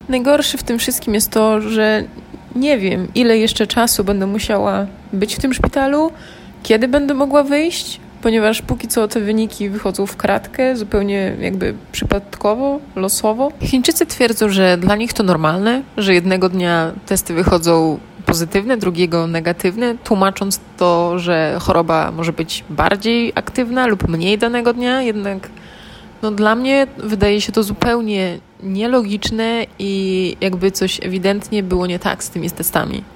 Najgorsze w tym wszystkim jest to, że nie wiem, ile jeszcze czasu będę musiała być w tym szpitalu, kiedy będę mogła wyjść, ponieważ póki co te wyniki wychodzą w kratkę, zupełnie jakby przypadkowo, losowo. Chińczycy twierdzą, że dla nich to normalne, że jednego dnia testy wychodzą pozytywne, drugiego negatywne, tłumacząc to, że choroba może być bardziej aktywna lub mniej danego dnia, jednak dla mnie wydaje się to zupełnie nielogiczne i jakby coś ewidentnie było nie tak z tymi testami.